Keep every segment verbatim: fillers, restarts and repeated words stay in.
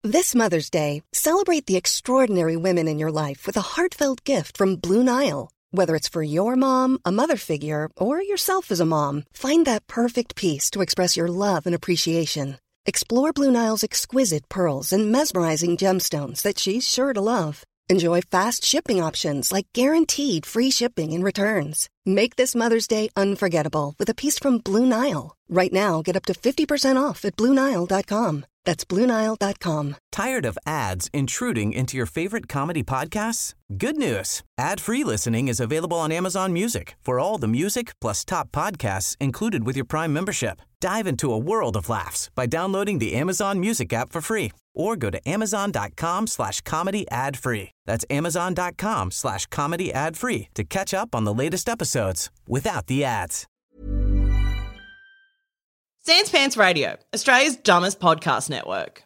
This Mother's Day, celebrate the extraordinary women in your life with a heartfelt gift from Blue Nile. Whether it's for your mom, a mother figure, or yourself as a mom, find that perfect piece to express your love and appreciation. Explore Blue Nile's exquisite pearls and mesmerizing gemstones that she's sure to love. Enjoy fast shipping options like guaranteed free shipping and returns. Make this Mother's Day unforgettable with a piece from Blue Nile. Right now, get up to fifty percent off at Blue Nile dot com. That's Blue Nile dot com. Tired of ads intruding into your favorite comedy podcasts? Good news. Ad-free listening is available on Amazon Music for all the music plus top podcasts included with your Prime membership. Dive into a world of laughs by downloading the Amazon Music app for free or go to amazon.com slash comedy ad free. That's amazon.com slash comedy ad free to catch up on the latest episodes without the ads. Sans Pants Radio, Australia's dumbest podcast network.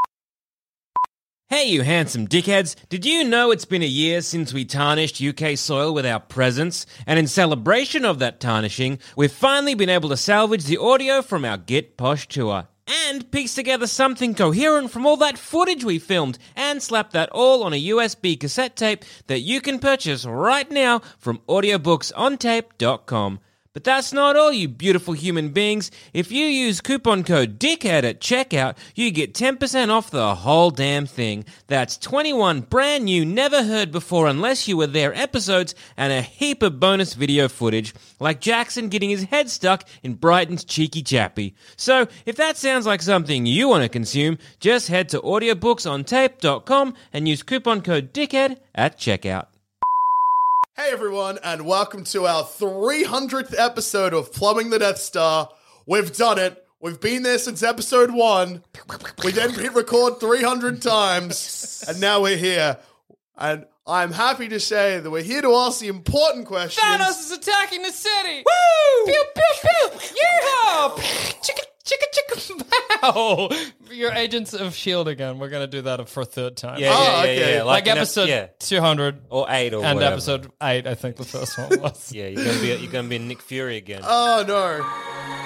Hey, you handsome dickheads. Did you know it's been a year since we tarnished U K soil with our presence? And in celebration of that tarnishing, we've finally been able to salvage the audio from our Get Posh tour and piece together something coherent from all that footage we filmed and slap that all on a U S B cassette tape that you can purchase right now from audiobooks on tape dot com. But that's not all, you beautiful human beings. If you use coupon code DICKHEAD at checkout, you get ten percent off the whole damn thing. That's twenty-one brand new, never heard before unless you were there episodes and a heap of bonus video footage, like Jackson getting his head stuck in Brighton's Cheeky Chappie. So, if that sounds like something you want to consume, just head to audiobooks on tape dot com and use coupon code DICKHEAD at checkout. Hey everyone, and welcome to our three hundredth episode of Plumbing the Death Star. We've done it. We've been there since episode one. We then hit record three hundred times, and now we're here. And I'm happy to say that we're here to ask the important questions. Thanos is attacking the city! Woo! Pew, pew, pew! Yeehaw! Chicka, chicka, chicka, pow! You're Agents of S H I E L D again. We're going to do that for a third time. Yeah, Oh, yeah, yeah, okay. yeah. Like, an ep- episode yeah. two hundred. Or eight or And whatever. episode eight, I think the first one was. Yeah, you're gonna be you're gonna be Nick Fury again. Oh no.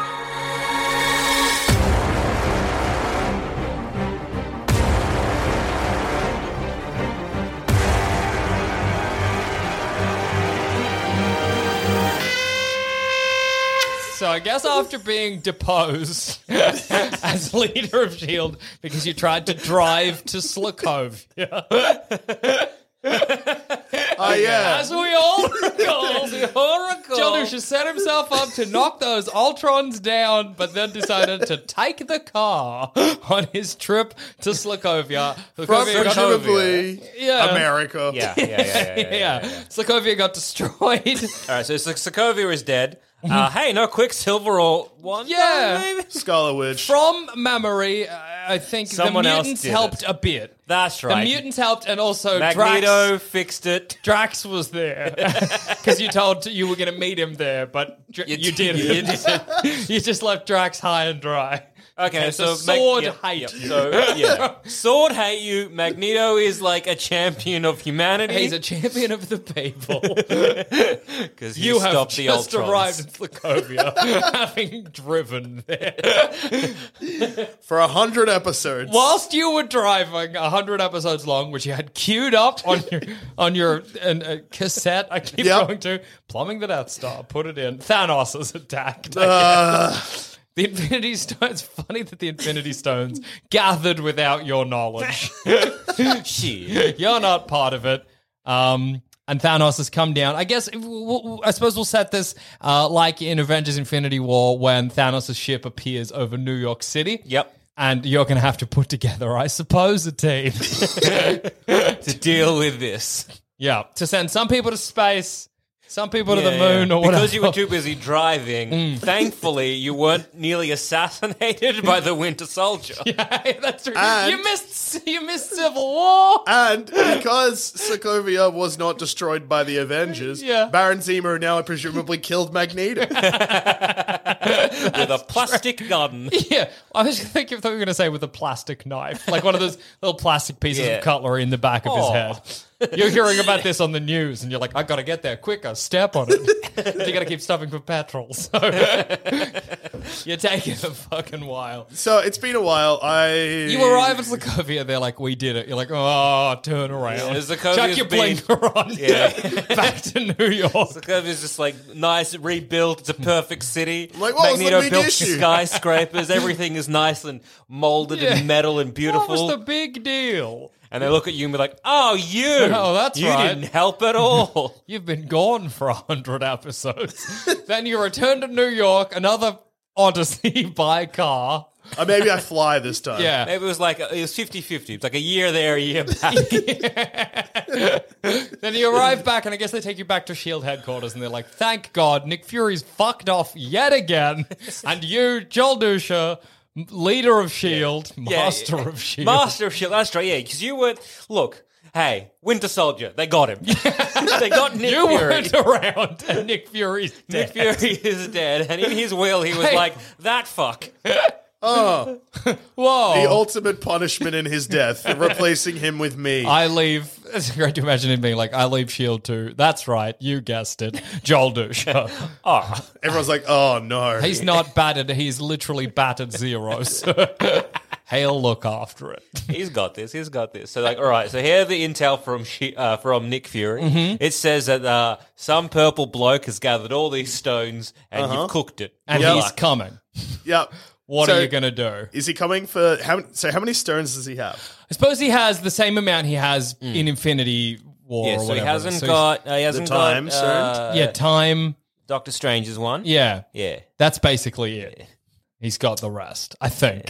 So I guess after being deposed as leader of S H I E L D because you tried to drive to Slakovia. Oh yeah. As we all recall, the Oracle. Jeldush set himself up to knock those Ultrons down, but then decided to take the car on his trip to Slakovia. From Slakovia got- presumably Yeah. America. yeah, yeah, yeah, yeah, yeah, yeah, yeah, yeah. Slakovia got destroyed. All right, so Sokovia is dead. Uh, hey, no Quicksilver or one. Yeah. maybe? Scarlet Witch. From memory, uh, I think Someone the else mutants did helped it. a bit. That's right. The mutants helped, and also Magneto Drax. fixed it. Drax was there because you told you were going to meet him there, but Dr- You you, did- didn't. you did. You just left Drax high and dry. Okay, And so the sword Mag- hate. yep, So yeah, sword hate you. Magneto is like a champion of humanity. He's a champion of the people. because You have stopped the just Ultrons. arrived in Slakovia, having driven there. For a hundred episodes. Whilst you were driving a hundred episodes long, which you had queued up on your on your and, uh, cassette, I keep Yep. going to Plumbing the Death Star. Put it in. Thanos is attacked. Uh, The Infinity Stones. It's funny that the Infinity Stones gathered without your knowledge. Shit. You're not part of it. Um, and Thanos has come down. I guess, we'll, we'll- I suppose we'll set this uh, like in Avengers Infinity War when Thanos' ship appears over New York City. Yep. And you're going to have to put together, I suppose, a team. To deal with this. Yeah. To send some people to space, some people to the Yeah, moon yeah. or whatever. Because you were too busy driving, Mm. thankfully you weren't nearly assassinated by the Winter Soldier. Yeah, that's true. And- You missed, you missed Civil War. and because Sokovia was not destroyed by the Avengers, Yeah. Baron Zemo now presumably killed Magneto. With a plastic gun. Yeah, I was thinking, I thought you were going to say with a plastic knife, like one of those little plastic pieces Yeah. of cutlery in the back of his Oh. head. You're hearing about this on the news, and you're like, I got to get there quicker. Step on it. You got to keep stopping for petrol. So. You're taking a fucking while. So it's been a while. I You arrive at Sokovia, they're like, we did it. You're like, oh, turn around. Yeah, Sokovia's Chuck your been- blinker on. Yeah. Back to New York. Sokovia's just like nice, rebuilt. It's a perfect city. Like, what was the Magneto big built issue? skyscrapers. Everything is nice and molded Yeah. and metal and beautiful. What was the big deal? And they look at you and be like, "Oh, you! Oh, that's you right. didn't help at all." You've been gone for a hundred episodes. Then you return to New York, another odyssey by car. Uh, maybe I fly this time. Yeah. Maybe it was like it was fifty-fifty. It's like a year there, a year back. Then you arrive back, and I guess they take you back to S H I E L D headquarters, and they're like, thank God, Nick Fury's fucked off yet again. And you, Joel Dusha, m- leader of S H I E L D, Yeah, master yeah. of S H I E L D. Master of S H I E L D. That's right. Yeah, because you were. Look, hey, Winter Soldier. They got him. They got Nick You Fury. weren't around, and Nick Fury's Nick dead. Fury is dead, and in his will, he was Hey. like, "That fuck." Oh, Whoa. the ultimate punishment in his death, replacing him with me. I leave. It's great to imagine him being like, I leave S H I E L D too. That's right. You guessed it. Joel Dusha. Oh, Everyone's like, oh no. He's not battered. He's literally battered zero. So he'll look after it. he's got this. He's got this. So, like, all right. So here, the intel from She- uh, from Nick Fury. Mm-hmm. It says that uh, some purple bloke has gathered all these stones and you've cooked it. And Good he's luck. coming. Yep. What So, are you going to do? Is he coming for how? So how many stones does he have? I suppose he has the same amount he has in Infinity War Yeah, or so he whatever. hasn't So he's- got. Uh, he hasn't time got. Uh, yeah, time. Doctor Strange's one. Yeah. Yeah. That's basically it. He's got the rest, I think.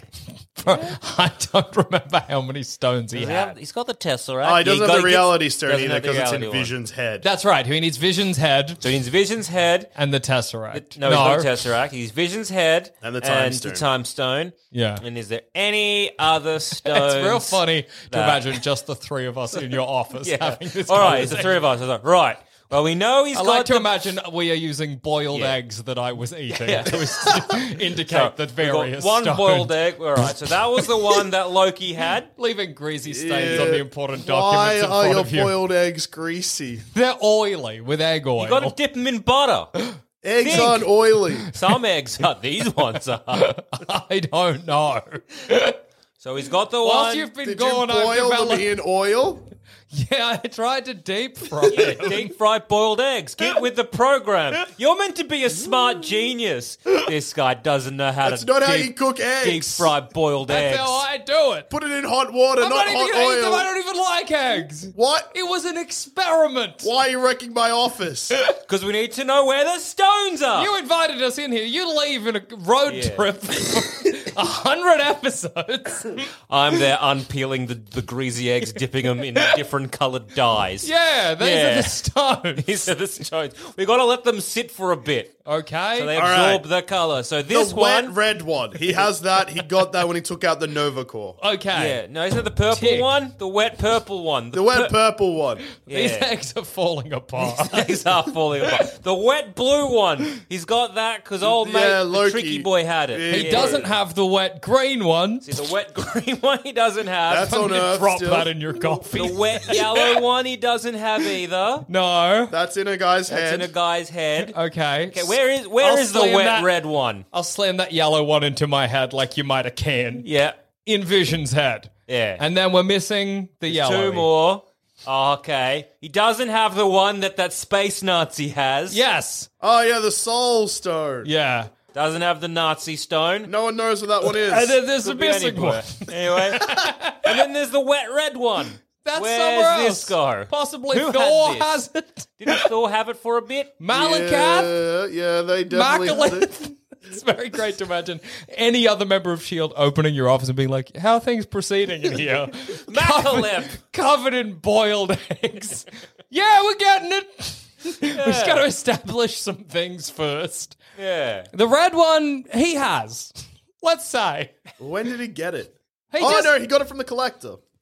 I don't remember how many stones he Does he have- had. he's got the Tesseract. Oh, he doesn't Yeah, have the got- reality gets- stone doesn't either have the because it's in reality one. Vision's head. That's right. He needs Vision's head So he's Vision's head. and the Tesseract. No, he's not the Tesseract. He's Vision's head And the Time and Stone. the Time Stone. Yeah. And is there any other stones? It's real funny to that- imagine just the three of us in your office Yeah. having this All right, it's the conversation. three of us. I was like, right. Well, we know he's I got like to the- imagine we are using boiled Yeah. eggs that I was eating Yeah. to indicate So, that we've got various one stones, boiled egg. All right, so that was the one that Loki had. leaving greasy stains Yeah. on the important Why documents in are front your of you. boiled eggs greasy? They're oily with egg oil. You got to dip them in butter. Eggs Think. aren't oily. Some eggs are. These ones are. I don't know. So he's got the Whilst one. you've been Did you gone, I've boil them developed... in oil? Yeah, I tried to deep fry them. Deep fried boiled eggs. Get with the program. You're meant to be a smart genius. This guy doesn't know how That's to not deep, how you cook eggs. deep fried boiled That's eggs. how I do it. Put it in hot water, I'm not, not even hot going to eat them. oil. I don't even like eggs. What? It was an experiment. Why are you wrecking my office? Because we need to know where the stones are. You invited us in here. You leave in a road Yeah. trip for a hundred episodes. I'm there unpeeling the, the greasy eggs, dipping them in different coloured dyes. Yeah, these Yeah. are the stones. These are the stones. We got to let them sit for a bit Okay. so they All absorb right. the colour. So The this wet one, red one. He has that. He got that when he took out the Nova Core. okay. yeah, no, isn't it the purple Tick. one? The wet purple one. The wet pur- purple one. These yeah. eggs are falling apart. Eggs are falling apart. The wet blue one. He's got that because old mate, Yeah, the Loki. tricky boy, had it. He He Yeah. doesn't have the wet green one. See, the wet green one he doesn't have. That's on You Earth drop still. that in your coffee. The wet yellow one he doesn't have either. No. That's in a guy's That's head. in a guy's head. Okay. Okay, where is where I'll is the slam wet that- red one? I'll slam that yellow one into my head like you might a can. Yeah, In Vision's head. yeah. And then we're missing the yellow. Two more. Oh, okay, he doesn't have the one that that space Nazi has. Yes. Oh, yeah, the Soul Stone. Yeah. Doesn't have the Nazi stone. No one knows what that one is. And then there's a Could be missing anywhere. one. Anyway, and then there's the wet red one. That's Where's somewhere else. this go? Possibly Who had Thor this? has it. Didn't Thor have it for a bit? Malakath. Yeah, yeah, they definitely had it. Makalith. It's very great to imagine any other member of S H I E L D opening your office and being like, how are things proceeding in here? Makalith. Covered, covered in boiled eggs. Yeah, we're getting it. We've just got to establish some things first. Yeah. The red one, he has. Let's say. When did he get it? He oh, just- no, he got it from the collector.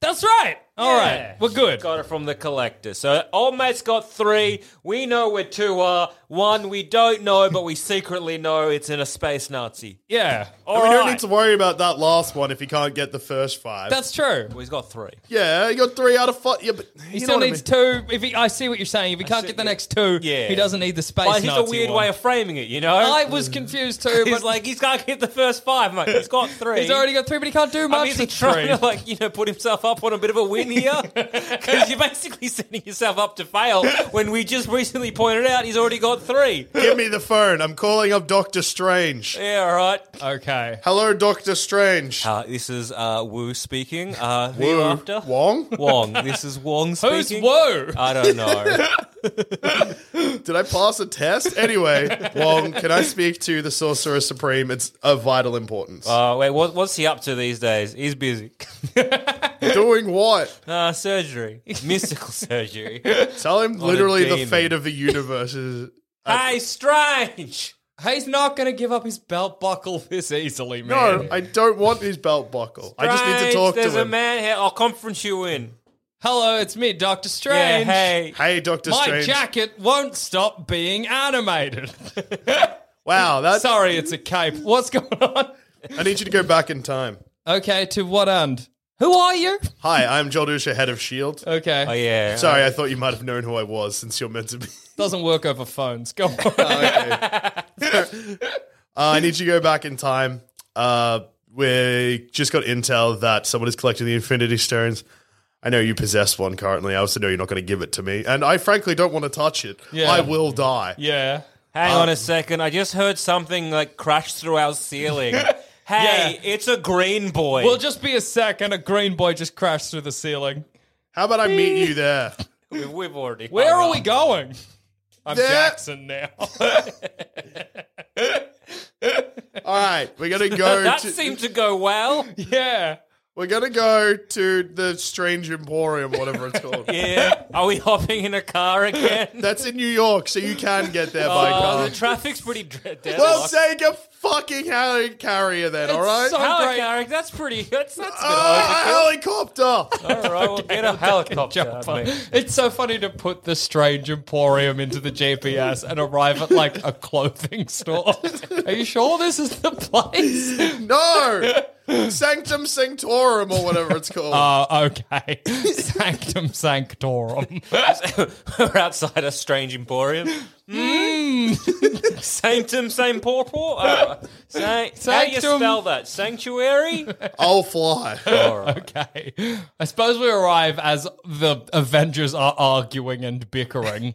That's right. All right, Yeah. we're good. Got it from the collector. So old mate's got three. We know where two are. One we don't know, but we secretly know it's in a space Nazi. Yeah, All we right. don't need to worry about that last one if he can't get the first five. that's true. Well, he's got three. yeah, he got three out of five. Yeah, but He you know still what I needs mean. two. If he, I see what you're saying. If he can't see- get the next two, Yeah. he doesn't need the space But it's Nazi a weird one. way of framing it, you know? I was confused too, He's but like, he's can't get the first five, mate. He's got three. he's already got three, but he can't do I much mean, is he with trying three. to, like, you know, put himself up on a bit of a win here? Because you're basically setting yourself up to fail when we just recently pointed out he's already got three. Give me the phone. I'm calling up Doctor Strange. Yeah, all right. Okay. Hello, Doctor Strange. Uh, this is uh, Wu speaking. Uh, who are you Woo. after? Wong? Wong. This is Wong Who's speaking. Whoa? I don't know. Did I pass a test? Anyway, Wong, can I speak to the Sorcerer Supreme? It's of vital importance. Uh, wait, what, what's he up to these days? He's busy. Doing what? Uh, surgery. Mystical surgery. Tell him a literally the demon. fate of the universe is... Hey, Strange! He's not going to give up his belt buckle this easily, man. No, I don't want his belt buckle. I just need to Strange, talk There's to a him. man here. I'll conference you in. Hello, it's me, Doctor Strange. Yeah, hey. Hey, Doctor My Strange. jacket won't stop being animated. Wow, that's... Sorry, it's a cape. What's going on? I need you to go back in time. Okay, to what end? Who are you? Hi, I'm Joel Dusha, head of S H I E L D. Okay. Oh, yeah. Sorry, I thought you might have known who I was since you're meant to be... Doesn't work over phones. Go on. Uh, I need you to go back in time. Uh, we just got intel that someone is collecting the Infinity Stones. I know you possess one currently. I also know you're not going to give it to me. And I frankly don't want to touch it. Yeah. I will die. Yeah. Hang on a second. I just heard something like crash through our ceiling. Hey, Yeah. it's a green boy. We'll just be a sec and a green boy just crashed through the ceiling. How about I meet you there? We- We've already. Where hung are up. we going? I'm There. Jackson now. All right, we're going to go That to... seemed to go well. yeah. We're going to go to the Strange Emporium, whatever it's called. Yeah. Are we hopping in a car again? That's in New York, so you can get there by Oh, car. the traffic's pretty dre- deadlocked. Well, take a fucking heli carrier then, all right? so- Helicarrier, that's pretty. That's, that's a bit Oh, a helicopter! overkill. All right, we'll get a helicopter. Jump out, on. mate. It's so funny to put the Strange Emporium into the G P S and arrive at like a clothing store. Are you sure this is the place? No! Sanctum Sanctorum or whatever it's called. Oh, okay. Sanctum Sanctorum. We're outside a strange emporium. Mm. Sanctum Sanctorum? Uh, san- how do you Sanctum- spell that? Sanctuary? I'll fly. All right. Okay. I suppose we arrive as the Avengers are arguing and bickering.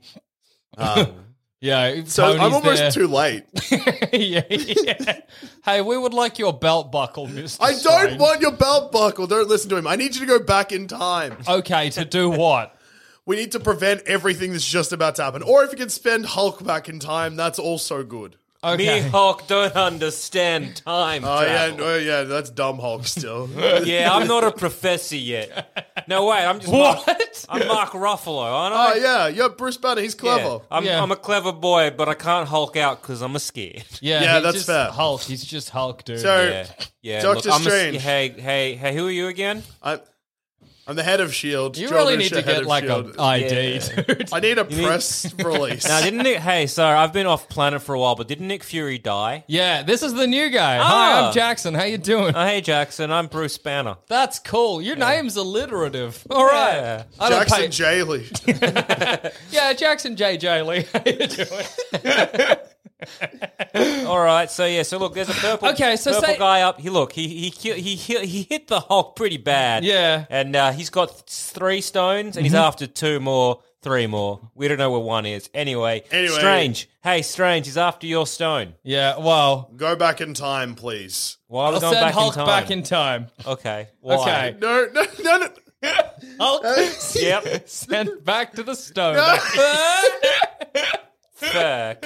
yeah. So Tony's I'm almost there. too late. yeah, yeah. Hey, we would like your belt buckle, Mister I don't Strange. want your belt buckle. Don't listen to him. I need you to go back in time. Okay, to do what? We need to prevent everything that's just about to happen. Or if you can spend Hulk back in time, that's also good. Okay. Me, Hulk, don't understand time Oh, yeah, travel. no, yeah, that's dumb Hulk still. Yeah, I'm not a professor yet. No, wait, I'm just What? Mark, I'm Mark Ruffalo, aren't Oh, I? yeah, you're Bruce Banner. He's clever. Yeah, I'm, Yeah. I'm a clever boy, but I can't Hulk out because I'm a scared. Yeah, Yeah, he's that's just fair. Hulk. He's just Hulk, dude. So, Yeah, yeah. Doctor look, I'm a- Strange. hey, hey, hey, who are you again? I'm, I'm the head of S H I E L D. you Joel really Dusha, need to head get of like S H I E an L D. I D, Yeah. dude. I need a need- press release. Now, didn't Nick? Hey, sorry, I've been off planet for a while, but didn't Nick Fury die? Yeah, this is the new guy. Hi, Ah. I'm Jackson. How you doing? Oh, hey, Jackson, I'm Bruce Banner. That's cool. Your name's alliterative. All right. Yeah. I don't Jackson pay- J. Lee. Yeah, Jackson J J Lee. How you doing? All right, so yeah, so look, there's a purple, Okay, so purple say- guy up. He look, he he ki- he he, he hit the Hulk pretty bad. Yeah. and uh, he's got three stones, and he's after two more, three more. We don't know where one is. Anyway, Anyway. Strange. Hey, Strange, he's after your stone. Yeah, well, Go back in time, please. Why are we I'll going send back Hulk in time? back in time. Okay. Why? Okay. No, no, no, no. Hulk Yep. sent back to the stone. Fuck.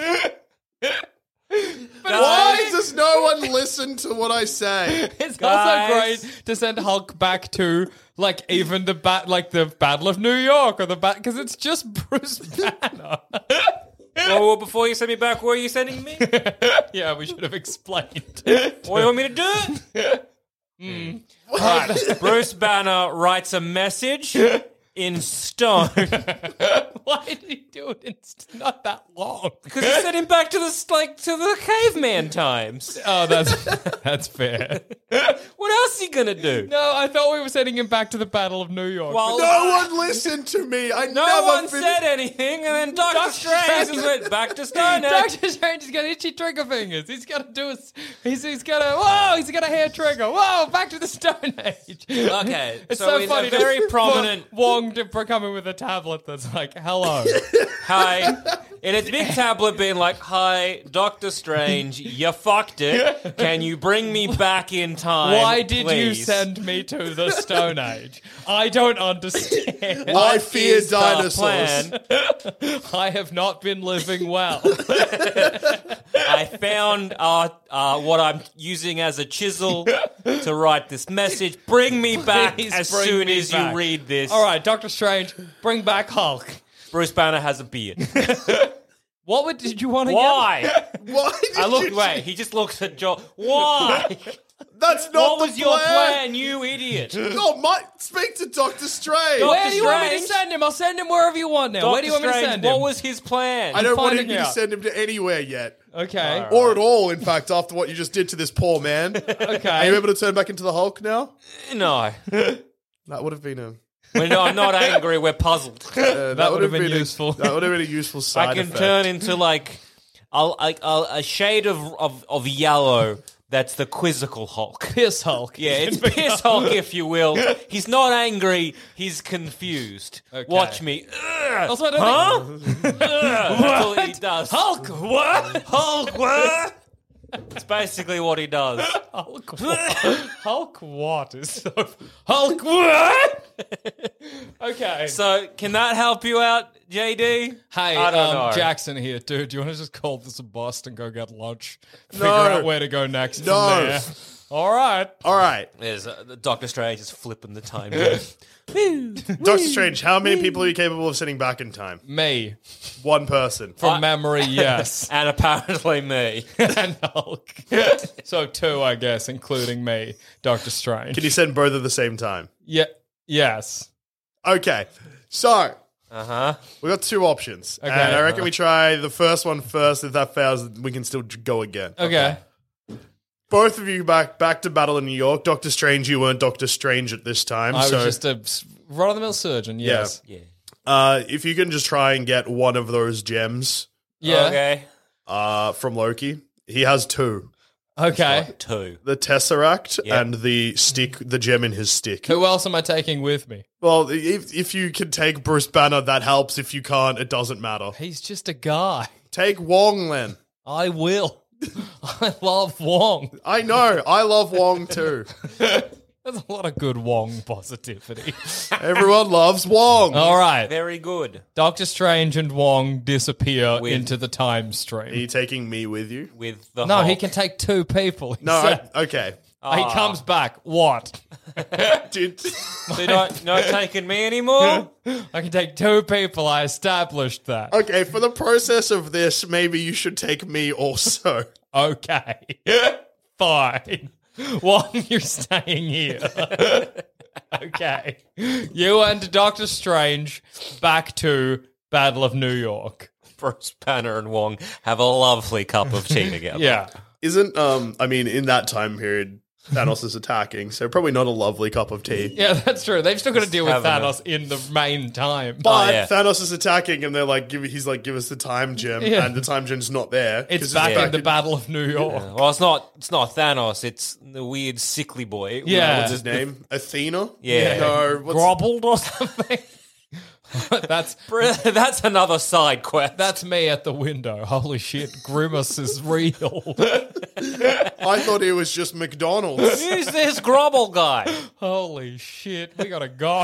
Why does no one listen to what I say? It's Guys. also great to send Hulk back to like even the bat, like the Battle of New York or the bat, because it's just Bruce Banner. Well, well, before you send me back, where are you sending me? Yeah, we should have explained. What do you want me to do? Mm. Right. Bruce Banner writes a message in stone. Why did he do it in st- not that long? Because he sent him back to the like to the caveman times. Oh, that's that's fair. What else is he gonna do? No, I thought we were sending him back to the Battle of New York. Well, No one listened to me. I no never one fin- said anything, and then Doctor Doctor Strange Strange- just went back to Stone Age. Doctor Strange has got itchy trigger fingers. He's got to do a. s- He's, he's got a. Whoa! He's got a hair trigger. Whoa! Back to the Stone Age. Okay, It's so so, he's funny. a very to, prominent- for Wong to for coming with a tablet that's like, "Hello." Hi. And it's big tablet being like, hi, Doctor Strange, you fucked it. Can you bring me back in time? Why did you please?" send me to the Stone Age? I don't understand. I What fear is the dinosaurs. plan? I have not been living well. I found uh, uh, what I'm using as a chisel to write this message. Bring me back Please as bring soon me as back. you read this. All right, Doctor Strange, bring back Hulk. Bruce Banner has a beard. What would, did you want to Why? Why did I look. you Wait, he just looks at Joel. Why? That's not What the was your plan, you idiot? No, Mike, speak to Doctor Strange. Doctor Where do you want me to Strange? send him? I'll send him wherever you want now. Where do you want me to Doctor send Strange, him? What was his plan? I don't want finding him to out. send him to anywhere yet. Okay. Or at all, in fact, after what you just did to this poor man. Okay. Are you able to turn back into the Hulk now? No. That would have been a... We're not, I'm not angry, we're puzzled. Uh, that, would have been a- useful. that would have been a useful side I can effect. turn into like a, a, a, a shade of, of, of yellow that's the quizzical Hulk. Piss Hulk. Yeah, it's Piss Hulk, if you will. He's not angry, he's confused. Okay. Watch me. Ugh. Also, I don't Huh? think- Ugh. That's all he does. Hulk, what? Hulk, what? It's basically what he does. Hulk what? Hulk what is so... Hulk what? Okay. So, can that help you out, J D? Hey, I don't um, know. Jackson here, dude. Do you want to just call this a bust and go get lunch? Figure No. out where to go next No. from there. All right. All right. There's uh, Doctor Strange is flipping the time. Doctor Strange, how many people are you capable of sending back in time? Me. One person. From I- memory, yes. And apparently me. And Hulk. So two, I guess, including me, Doctor Strange. Can you send both at the same time? Yeah. Yes. Okay. So, Uh-huh. we got two options. Okay. And I reckon we try the first one first. If that fails, we can still go again. Okay. Both of you back back to Battle in New York. Doctor Strange, you weren't Doctor Strange at this time. I so, was just a s- run-of-the-mill surgeon, yes. Yeah. uh, if you can just try and get one of those gems Yeah. Okay. uh, from Loki. He has two. Okay. Two. The Tesseract Yep. and the stick, the gem in his stick. Who else am I taking with me? Well, if if you can take Bruce Banner, that helps. If you can't, it doesn't matter. He's just a guy. Take Wong, then. I will. I love Wong. I know. I love Wong too. There's a lot of good Wong positivity. Everyone loves Wong. All right. Very good. Doctor Strange and Wong disappear With- into the time Are stream. you taking me with you? With the No, Hulk. he can take two people. He No. said- I, okay. he comes back. What? Dude. So you're not, not taking me anymore? I can take two people. I established that. Okay, for the process of this, maybe you should take me also. Okay. Fine. Wong, you're staying here. Okay. You and Doctor Strange back to Battle of New York. Bruce Banner and Wong have a lovely cup of tea together. Yeah. Isn't, um, I mean, in that time period, Thanos is attacking, so probably not a lovely cup of tea. Yeah, that's true. They've still got to deal with having a- Thanos in the main time. But Oh, yeah. Thanos is attacking, and they're like, give, he's like, give us the time gem, Yeah. and the time gem's not there. It's 'cause back back in the Battle of New York. Well, it's not. It's not Thanos. It's the weird sickly boy. Yeah. What's his name? Athena? Yeah. No, what's Grobbled or something. that's That's another side quest. that's me at the window. Holy shit, Grimace is real. I thought he was just McDonald's. Who's this Grobble guy? Holy shit, we gotta go.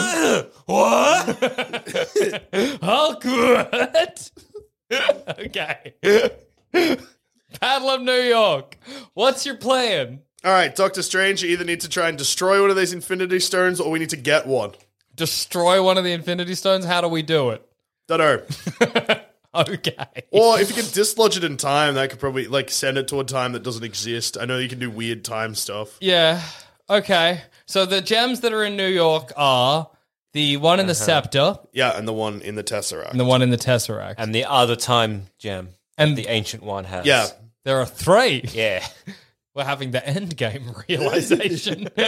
What? Hulk, what? Okay. Battle of New York. What's your plan? All right, Doctor Strange, you either need to try and destroy one of these Infinity Stones, or we need to get one. Destroy one of the Infinity Stones? How do we do it? Don't know. Okay. Or if you can dislodge it in time, that could probably, like, send it to a time that doesn't exist. I know you can do weird time stuff. Yeah. Okay, so the gems that are in New York are the one in the scepter Yeah, and the one in the Tesseract. and the one in the Tesseract. And the other time gem, And- the ancient one has. Yeah. There are three. Yeah. We're having the end game realization. Oh,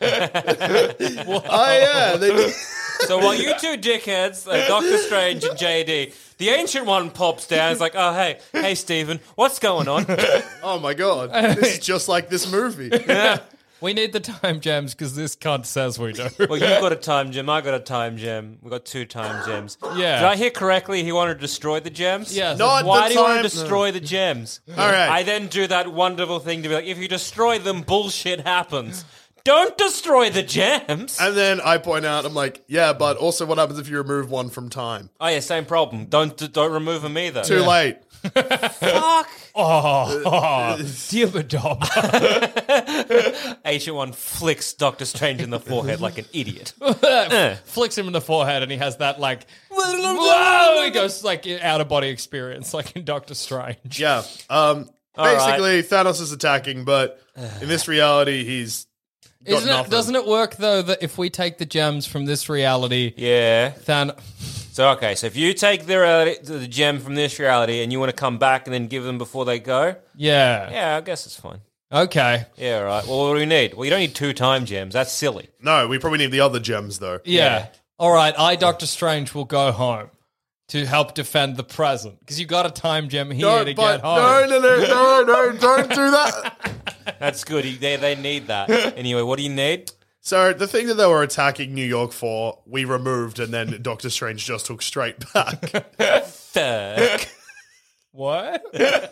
yeah. They, So while you two dickheads, uh, Doctor Strange and J D, the ancient one pops down. It's like, oh, hey, hey, Stephen, what's going on? oh, my God. This is just like this movie. We need the time gems because this cunt says we do. Well, you've got a time gem. I got a time gem. We got two time gems. Yeah. Did I hear correctly? He wanted to destroy the gems. Yes. Not Why the do you want time- to destroy the gems? All right. I then do that wonderful thing to be like, if you destroy them, bullshit happens. Don't destroy the gems. And then I point out, I'm like, yeah, but also what happens if you remove one from time? Oh yeah, same problem. Don't don't remove them either. Too late. Fuck. Oh, Diabadom. Ancient one flicks Doctor Strange in the forehead like an idiot. Flicks him in the forehead and he has that like, whoa, he goes like out of body experience like in Doctor Strange. Yeah. Um, All right. basically, Thanos is attacking, but in this reality, he's got Isn't it, nothing. doesn't it work though that if we take the gems from this reality, Yeah. Than So okay, so if you take the reality, the gem from this reality and you want to come back and then give them before they go, yeah, yeah, I guess it's fine. okay, Yeah, all right. Well, what do we need? Well, you don't need two time gems. That's silly. No, we probably need the other gems, though. yeah. Yeah. All right, I Doctor Strange will go home to help defend the present because you got a time gem here No, to but get home. no, no, no, no, no, don't do that. That's good. They they need that. Anyway, what do you need? So the thing that they were attacking New York for, we removed, and then Doctor Strange just took straight back. Fuck. What?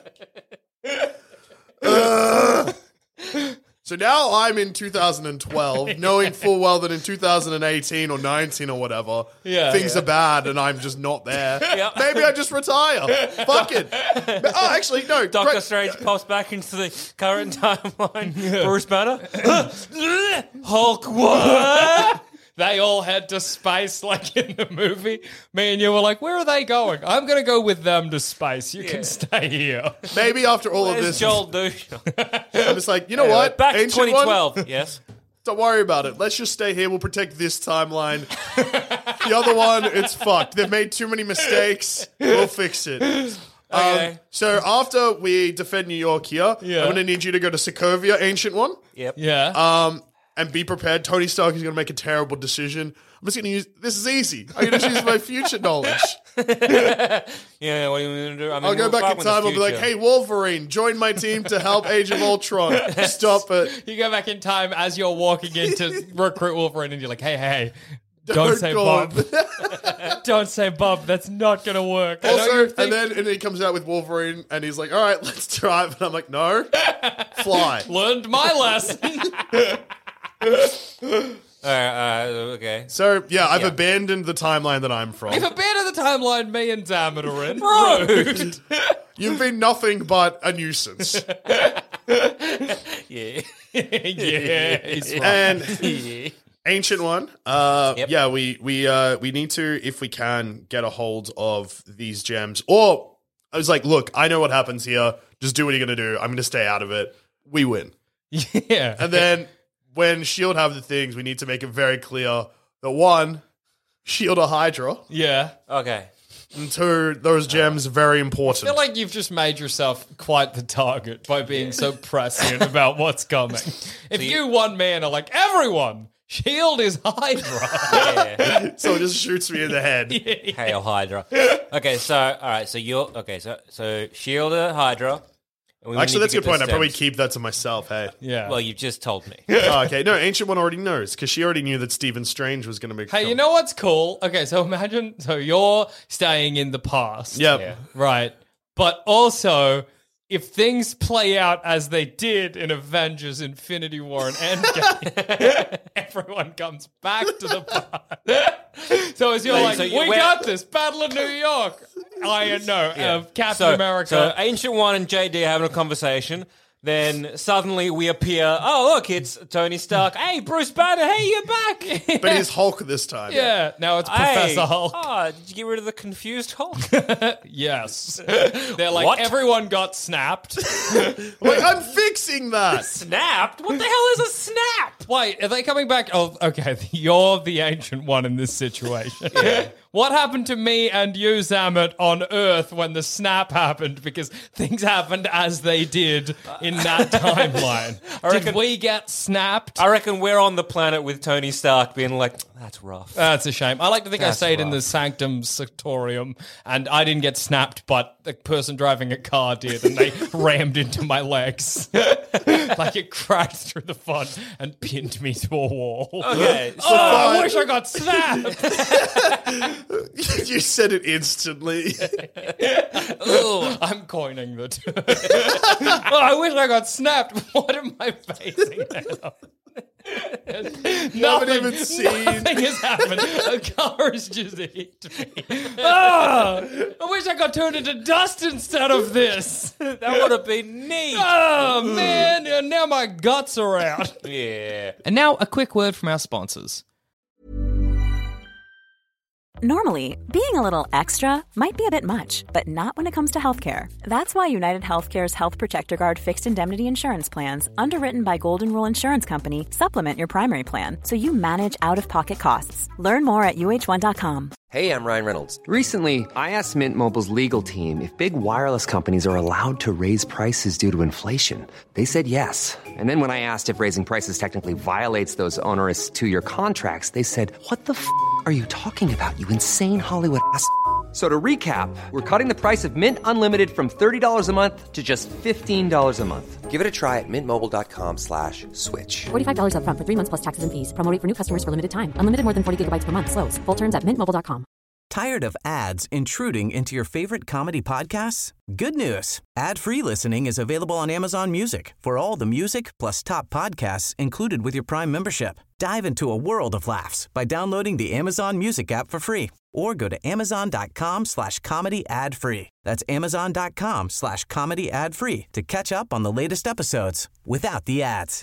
So now I'm in two thousand twelve, knowing full well that in two thousand eighteen or nineteen or whatever, Yeah, things yeah. are bad and I'm just not there. Yeah. Maybe I just retire. Fuck it. Oh, actually, no. Doctor great- Strange pops back into the current timeline. Bruce Banner. Hulk, what? They all head to space like in the movie. Me and you were like, where are they going? I'm going to go with them to space. You can stay here. Maybe after all of There's this, Joel Douche. I'm just like, you know what? Back to Ancient twenty one, twelve. Yes. don't worry about it. Let's just stay here. We'll protect this timeline. The other one, it's fucked. They've made too many mistakes. We'll fix it. Okay. Um, so after we defend New York here, Yeah. I'm going to need you to go to Sokovia, Ancient One, Yep. Yeah. um, and be prepared. Tony Stark is going to make a terrible decision. I'm just going to use, this is easy. I'm going to use my future knowledge. Yeah, what are you going to do? I mean, I'll go we're back fine in with the time. I'll be like, future. hey, Wolverine, join my team to help Age of Ultron. Stop it. You go back in time as you're walking in to recruit Wolverine and you're like, hey, hey, hey, don't, Don't say go Bob. on. Don't say Bob. That's not going to work. I know Also, you're and thinking- then and he comes out with Wolverine, and he's like, all right, let's drive. And I'm like, no, fly. learned my lesson. All right, uh, okay. So, yeah, I've Yeah. abandoned the timeline that I'm from. If a bit of the timeline me and Dammit are in. Rude. You've been nothing but a nuisance. Yeah. Yeah, he's right. And Yeah. Ancient One, uh, Yep. yeah, we we uh, we need to, if we can, get a hold of these gems. Or I was like, look, I know what happens here. Just do what you're gonna do. I'm gonna stay out of it. We win. Yeah. And then when S H I E L D have the things, we need to make it very clear that one, S H I E L D are Hydra, Yeah. Okay. and two, those gems are very important. I feel like you've just made yourself quite the target by being so prescient about what's coming. If you, you- one man are like, everyone, S H I E L D is Hydra. Yeah. So it just shoots me in the head. Hail Hydra. Okay, so all right, so you're okay. So so Shield are Hydra. and we Actually, need that's to a good get point. the I probably stems. keep that to myself. Hey. Yeah. Well, you've just told me. Oh, okay. No, Ancient One already knows because she already knew that Stephen Strange was going to be. Hey, you know what's cool? Okay, so imagine, so you're staying in the past. Yep. Yeah. Right. But also, if things play out as they did in Avengers Infinity War and Endgame, everyone comes back to the past. So as you're So- like, so you- we where- got this, Battle of New York. Iron, no, Yeah. uh, Captain so, America. So Ancient One and J D are having a conversation. Then suddenly we appear. Oh, look, it's Tony Stark. Hey, Bruce Banner. Hey, you're back. But he's Hulk this time. yeah, now it's Hey. Professor Hulk. Oh, did you get rid of the confused Hulk? Yes. They're like, What? everyone got snapped. Like, I'm fixing that. Snapped? What the hell is a snap? Wait, are they coming back? Oh, okay. You're the ancient one in this situation. Yeah. What happened to me and you, Zamet, on Earth when the snap happened? Because things happened as they did in that timeline. Did reckon- we get snapped? I reckon we're on the planet with Tony Stark being like, that's rough. That's a shame. I like to think That's I stayed in rough. the Sanctum Sanctorium and I didn't get snapped, but the person driving a car did, and they rammed into my legs. Like it cracked through the front and pinned me to a wall. Okay, so- oh, I wish I got snapped. You said it instantly. Ooh, I'm coining the term. Oh, I wish I got snapped. What am I facing now? You haven't even seen. Nothing has happened. A car has just hit me. Oh, I wish I got turned into dust instead of this. that would have been neat. Oh, man. And now my guts are out. Yeah. And now a quick word from our sponsors. Normally, being a little extra might be a bit much, but not when it comes to healthcare. That's why United Healthcare's Health Protector Guard fixed indemnity insurance plans, underwritten by Golden Rule Insurance Company, supplement your primary plan so you manage out-of-pocket costs. Learn more at U H one dot com. Hey, I'm Ryan Reynolds. Recently, I asked Mint Mobile's legal team if big wireless companies are allowed to raise prices due to inflation. They said yes. And then when I asked if raising prices technically violates those onerous two-year contracts, they said, what the f*** are you talking about, you insane Hollywood ass f- So to recap, we're cutting the price of Mint Unlimited from thirty dollars a month to just fifteen dollars a month. Give it a try at mintmobile.com slash switch. forty-five dollars up front for three months plus taxes and fees. Promo rate for new customers for limited time. Unlimited more than forty gigabytes per month. Slows full terms at mint mobile dot com. Tired of ads intruding into your favorite comedy podcasts? Good news. Ad-free listening is available on Amazon Music for all the music plus top podcasts included with your Prime membership. Dive into a world of laughs by downloading the Amazon Music app for free or go to amazon.com slash comedy ad free. That's amazon.com slash comedy ad free to catch up on the latest episodes without the ads.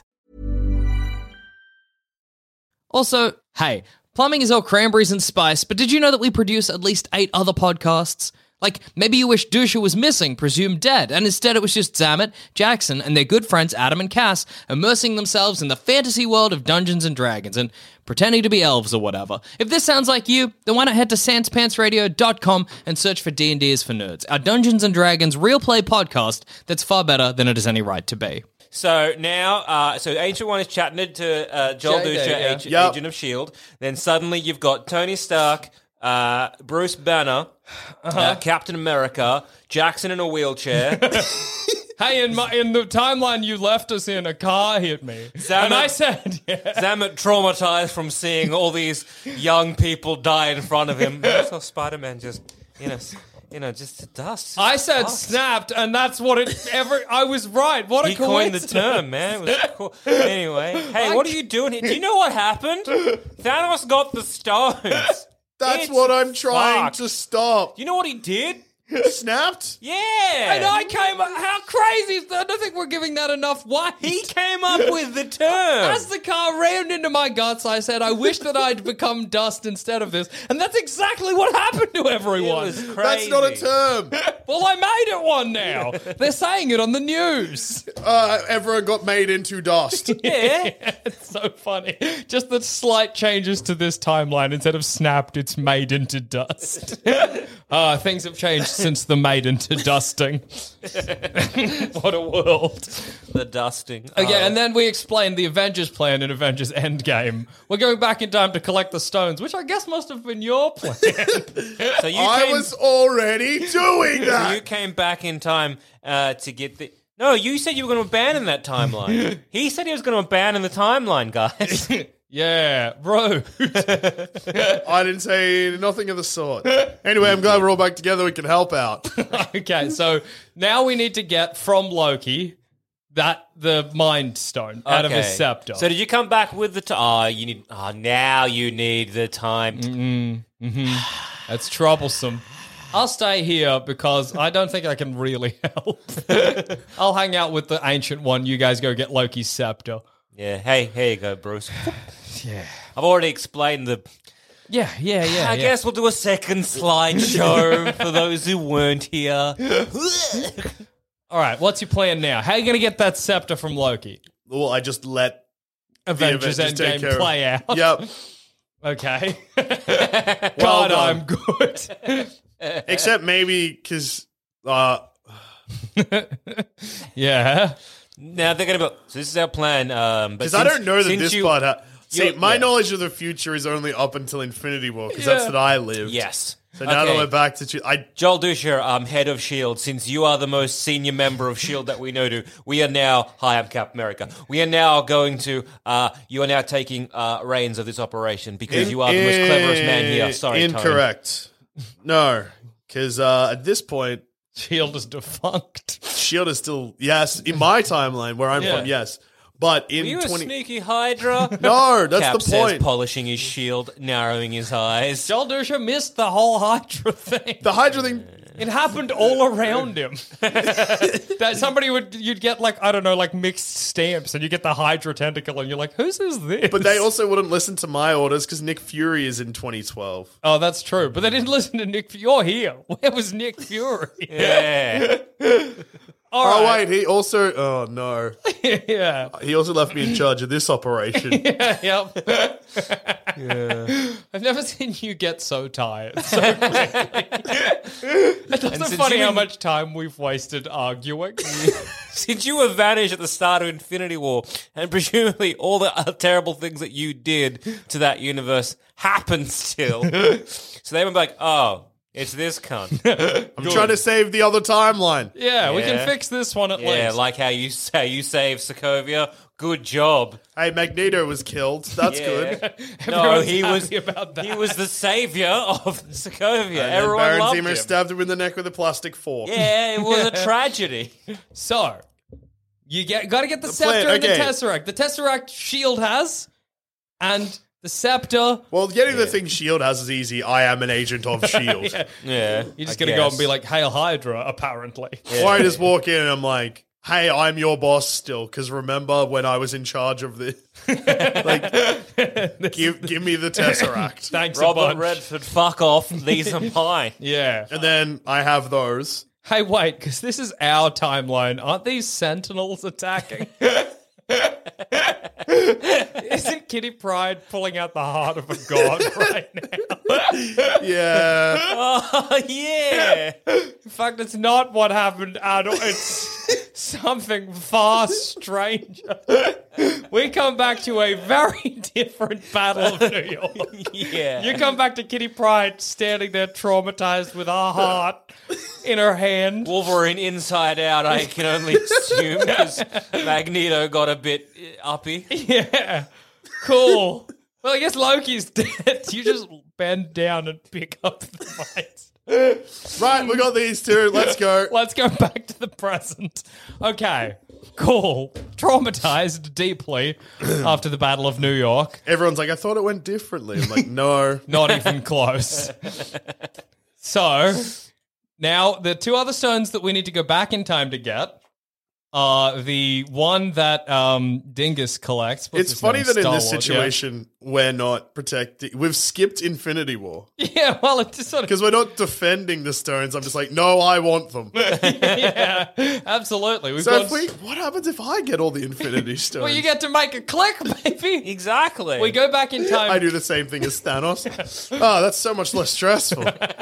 Also, hey, plumbing is all cranberries and spice, but did you know that we produce at least eight other podcasts? Like, maybe you wish Dusha was missing, presumed dead, and instead it was just Zamet, Jackson, and their good friends Adam and Cass immersing themselves in the fantasy world of Dungeons and Dragons and pretending to be elves or whatever. If this sounds like you, then why not head to sans pants radio dot com and search for D and D is for Nerds, our Dungeons and Dragons real play podcast that's far better than it has any right to be. So now, uh, so Ancient One is chatting to uh, Joel J D, Dusha, yeah. Agent, Yep. Agent of S H I E L D. Then suddenly you've got Tony Stark, uh, Bruce Banner, Uh-huh. uh, Captain America, Jackson in a wheelchair. Hey, in my in the timeline you left us in, a car hit me. Zamet- and I said, yeah. Zamet traumatized from seeing all these young people die in front of him. I saw Spider-Man just, you know, s- you know, just dust. I said Dust. snapped, and that's what it ever. I was right. What a He coined the coincidence. term, man. It was cool. Anyway, hey, what are you doing here? Do you know what happened? Thanos got the stones. That's It's what I'm trying fucked. to stop. You know what he did? Snapped? Yeah. And I came up. How crazy is that? I don't think we're giving that enough weight. He came up with the term. As the car rammed into my guts, I said, I wish that I'd become dust instead of this. And that's exactly what happened to It everyone. was crazy. That's not a term. Well, I made it one now. They're saying it on the news. Uh, everyone got made into dust. Yeah. It's so funny. Just the slight changes to this timeline. Instead of snapped, it's made into dust. uh, things have changed since the made into dusting. What a world. The dusting. Okay, Oh. and then we explained the Avengers plan in Avengers Endgame. We're going back in time to collect the stones, which I guess must have been your plan. So you I came, was already doing so that. you came back in time uh, to get the... No, you said you were going to abandon that timeline. He said he was going to abandon the timeline, guys. Yeah, bro. I didn't say nothing of the sort. Anyway, I'm glad we're all back together. We can help out. Okay, so now we need to get from Loki that the Mind Stone out of his Okay. scepter. So did you come back with the time? Oh, you need. Oh, now you need the time. That's troublesome. I'll stay here because I don't think I can really help. I'll hang out with the Ancient One. You guys go get Loki's scepter. Yeah. Hey, here you go, Bruce. Yeah. I've already explained the. Yeah, yeah, yeah. I yeah. guess we'll do a second slideshow for those who weren't here. All right, what's your plan now? How are you going to get that scepter from Loki? Well, I just let Avengers Avengers take care Endgame of- play out. Yep. Okay. Well God, done. I'm good. Except maybe because uh, Yeah. Now they're going to be. So this is our plan. Um, because I don't know that since this you- part. Ha- See, you- my yeah. knowledge of the future is only up until Infinity War because Yeah. that's that I lived. Yes. So now that Okay. we're back to, two, I Joel Dusher, um, head of S H I E L D, since you are the most senior member of S H I E L D that we know to, we are now, hi, I'm Cap America, we are now going to, uh, you are now taking uh, reins of this operation because you are the most cleverest man here. Sorry, Tony. incorrect. No, because uh, at this point, Shield is defunct. Shield is still yes in my timeline where I'm Yeah. from. Yes, but in Were you twenty, a sneaky Hydra? no, that's Cap the says, point. polishing his shield, narrowing his eyes. Joel Dusha missed the whole Hydra thing. The Hydra thing. It happened all around him. That somebody would, you'd get like, I don't know, like mixed stamps, and you get the Hydra tentacle, and you're like, whose is this? But they also wouldn't listen to my orders because Nick Fury is in twenty twelve. Oh, that's true. But they didn't listen to Nick Fury. You're here. Where was Nick Fury? Yeah. All Oh right. wait, he also. Oh no, Yeah. he also left me in charge of this operation. Yeah. Yep. I've never seen you get so tired so quickly. It's also since funny you how in- much time we've wasted arguing. Since you were vanished at the start of Infinity War, and presumably all the other terrible things that you did to that universe happen still, so they were like, oh, it's this cunt. I'm trying to save the other timeline. Yeah, we Yeah. can fix this one at Yeah, least. like how you say you saved Sokovia. Good job. Hey, Magneto was killed. That's Yeah. good. No, Everyone's he was happy about that. he was the savior of Sokovia. And then Everyone Baron loved Zemo him. stabbed him in the neck with a plastic fork. Yeah, it was a tragedy. So, you get got to get the, The scepter plan, and okay. the tesseract. The tesseract Shield has, and the scepter. Well, getting the thing Shield has is easy. I am an agent of Shield. Yeah. Yeah, You're just I going to go guess. and be like, "Hail Hydra!" Apparently, Or I just walk in and I'm like, hey, I'm your boss still, because remember when I was in charge of this? Like, give, give me the Tesseract. thanks a Robert bunch. Redford, fuck off. These are mine. Yeah. And then I have those. Hey, wait, because this is our timeline. Aren't these Sentinels attacking? Isn't Kitty Pryde pulling out the heart of a god right now? Yeah. Oh, yeah. In fact, it's not what happened at all. It's something far stranger. We come back to a very different Battle of New York. Yeah. You come back to Kitty Pryde standing there traumatized with a heart in her hand. Wolverine inside out, I can only assume, because Magneto got a bit uh, uppy. Yeah. Cool. Well, I guess Loki's dead. You just bend down and pick up the mites. Right, we got these two. Let's go. Let's go back to the present. Okay. Cool. Traumatized deeply after the Battle of New York. Everyone's like, I thought it went differently. I'm like, no. Not even close. So, now the two other stones that we need to go back in time to get are the one that um, Dingus collects. What's It's his funny name? that in this Star-Lord, yeah. situation, we're not protecting. We've skipped Infinity War. Yeah, well, it's just sort of Because we're not defending the stones. I'm just like, no, I want them. yeah, absolutely. We've So got, if we, what happens if I get all the Infinity Stones? well, you get to make a click, baby. Exactly. We go back in time. I do the same thing as Thanos. Oh, that's so much less stressful.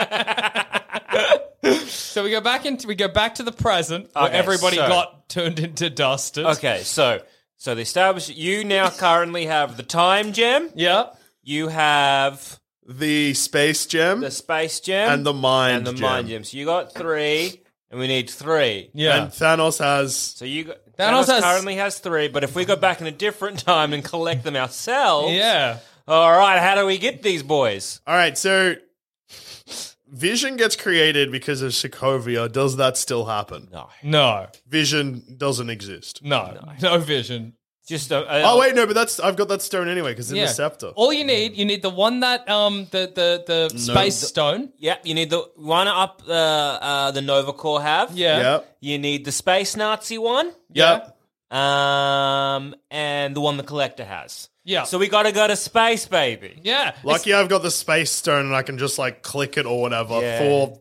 So we go back into we go back to the present where Okay, everybody so- got turned into dusters. Okay, so so the established. You now currently have the time gem. Yeah. You have The Space Gem the space gem and the Mind and the Gem. mind gem. So you got three, and we need three. Yeah. And Thanos has... So you got, Thanos Thanos, has- currently has three, but if we go back in a different time and collect them ourselves, yeah. All right, how do we get these boys? All right, so... Vision gets created because of Sokovia. Does that still happen? No, No. Vision doesn't exist. No. No vision. just a, a, Oh, wait, no, but that's I've got that stone anyway because it's Yeah. the scepter. All you need, you need the one that um the the the space the- stone. Yep, you need the one up the uh, the Nova Corps have. Yeah. Yep. You need the Space Nazi one. Yep. Um, and the one the Collector has. Yeah. So we got to go to space, baby. Yeah. Lucky I've got the space stone and I can just like click it or whatever. Yeah. Thor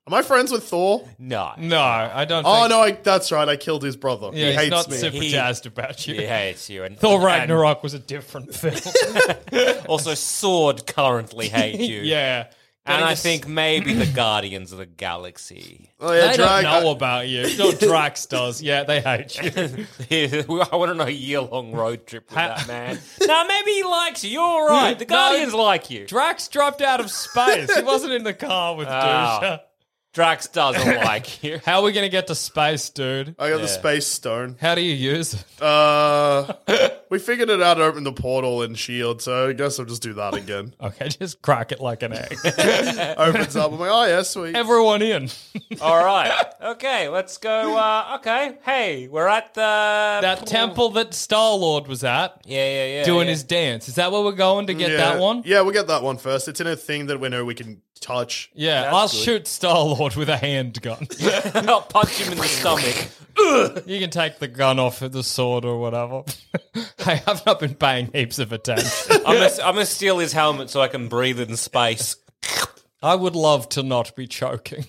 Am I friends with Thor? No. No, I don't Oh think... no, I, that's right. I killed his brother. Yeah, he he's hates not me. super He- jazzed about you. He hates you. And, Thor and Ragnarok was a different film. also, Sword currently hate you. yeah. And Getting I a s- think maybe the Guardians of the Galaxy. Oh yeah, They Drag. don't know I- about you. No, Drax does. Yeah, they hate you. I want to know a year-long road trip with that man. No, maybe he likes you. You're all right. The Guardians like you. Drax dropped out of space. He wasn't in the car with Ah. Dusha. Drax doesn't like you. How are we going to get to space, dude? I got the space stone. How do you use it? Uh, we figured it out to open the portal in Shield, so I guess I'll just do that again. Okay, just crack it like an egg. Opens up. I'm like, oh yeah, sweet. Everyone in. All right. Okay, let's go. Uh, okay. Hey, we're at the... That temple that Star-Lord was at, Yeah, yeah, yeah. doing yeah. his dance. Is that where we're going to get yeah. that one? Yeah, we'll get that one first. It's in a thing that we know we can touch. Yeah, That's I'll good. shoot Star-Lord with a handgun. I'll punch him in the stomach. You can take the gun off of the sword or whatever. Hey, I've not been paying heaps of attention. I'm gonna, I'm gonna steal his helmet so I can breathe in space. I would love to not be choking.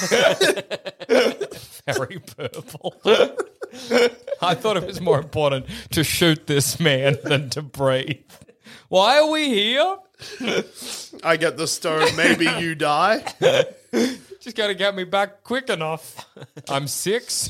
Very purple. I thought it was more important to shoot this man than to breathe. Why are we here? I get the stone. Maybe you die. Just got to get me back quick enough. I'm six.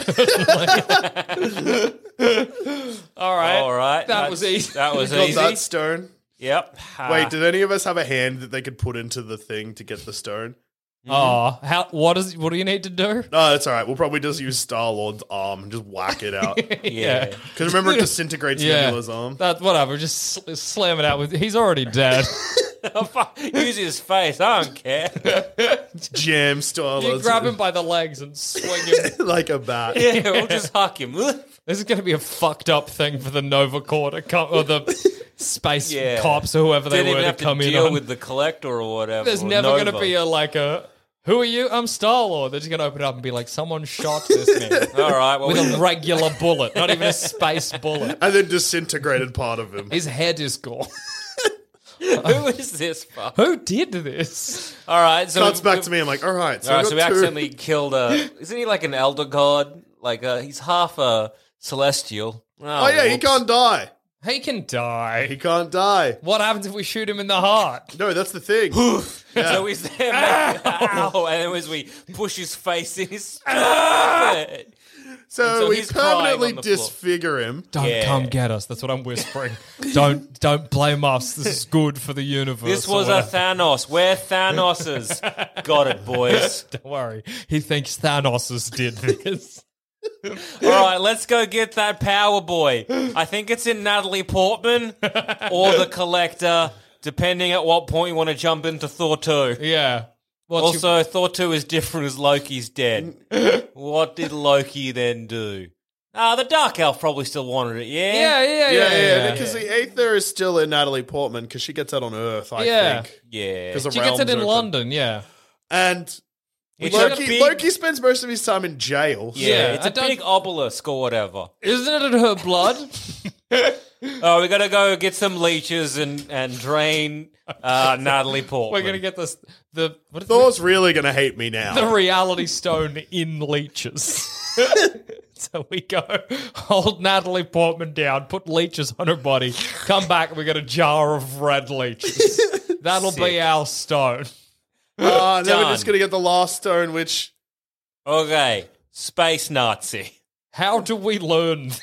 All right. All right. That was that's- easy. That was Got easy. that stone. Yep. Uh, Wait, did any of us have a hand that they could put into the thing to get the stone? Oh, how? What is? What do you need to do? No, that's all right. We'll probably just use Star-Lord's arm and just whack it out. yeah. Because remember, it disintegrates Yeah, Nebula's arm. that whatever. Just sl- slam it out with. He's already dead. Oh, fuck. Use his face. I don't care. Jam You Star-Lord's grab him by the legs and swing him. like a bat. Yeah, we'll just huck him. This is going to be a fucked up thing for the Nova Corps to come, or the space Yeah. cops, or whoever they Didn't were, even to have to come in deal on. with the collector or whatever. There's or never going to Nova. be a like a. Who are you? I'm Star Lord. They're just going to open it up and be like, someone shot this man All right. Well, with we- a regular bullet, not even a space bullet. And then disintegrated part of him. His head is gone. who is this fuck? Who did this? All right. So Cuts we- back we- to me. I'm like, all right. So, All I right, got so we two. accidentally killed a. Isn't he like an elder god? Like uh he's half a celestial. Oh, yeah, he whoops. can't die. He can die. He can't die. What happens if we shoot him in the heart? No, that's the thing. So he's there, making, ow, and then as we push his face in, his stop it. So So we he's crying permanently on the floor. disfigure him. Don't Yeah. come get us. That's what I'm whispering. don't don't blame us. This is good for the universe. This or was a whatever. Thanos. We're Thanoses. Got it, boys. Don't worry. He thinks Thanos did this. All right, let's go get that Power Boy. I think it's in Natalie Portman or the Collector, depending at what point you want to jump into Thor two. Yeah. What's Also, Thor two is different as Loki's dead. What did Loki then do? Ah, the Dark Elf probably still wanted it, yeah? Yeah, yeah, Yeah, yeah. yeah, yeah, because the Aether is still in Natalie Portman because she gets that on Earth, I Yeah. think. Yeah. 'Cause the She gets it realms in open. London, yeah. And It's a Loki, big- Loki spends most of his time in jail. Yeah, Yeah, it's I a don't- big obelisk or whatever. Isn't it her blood? Oh, we gotta go get some leeches and, and drain uh, Natalie Portman. We're gonna get this the what is Thor's really going to hate me now. the reality stone in leeches. So we go hold Natalie Portman down, put leeches on her body, come back, and we got a jar of red leeches. That'll be our stone. Uh, and then we're Done. just going to get the last stone, which... Okay, Space Nazi. How do we learn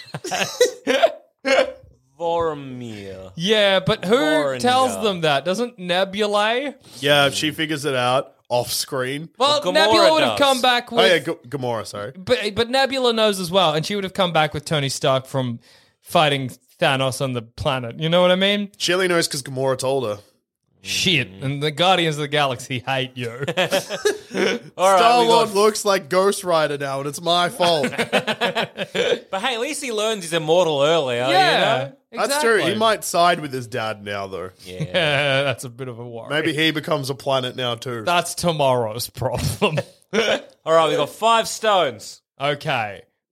that? Vormir. Yeah, but who Vormir. tells them that? Doesn't Nebula? Yeah, if she figures it out off screen. Well, Gamora Nebula would have does. come back with Oh, yeah, G- Gamora, sorry. But but Nebula knows as well, and she would have come back with Tony Stark from fighting Thanos on the planet. You know what I mean? She only knows because Gamora told her. Shit. And the Guardians of the Galaxy hate you. All right, Star we Lord got- looks like Ghost Rider now, and it's my fault. But hey, at least he learns he's immortal earlier. yeah. You know? That's true. He exactly. might side with his dad now, though. Yeah, that's a bit of a worry. Maybe he becomes a planet now, too. That's tomorrow's problem. All right, we got five stones. Okay.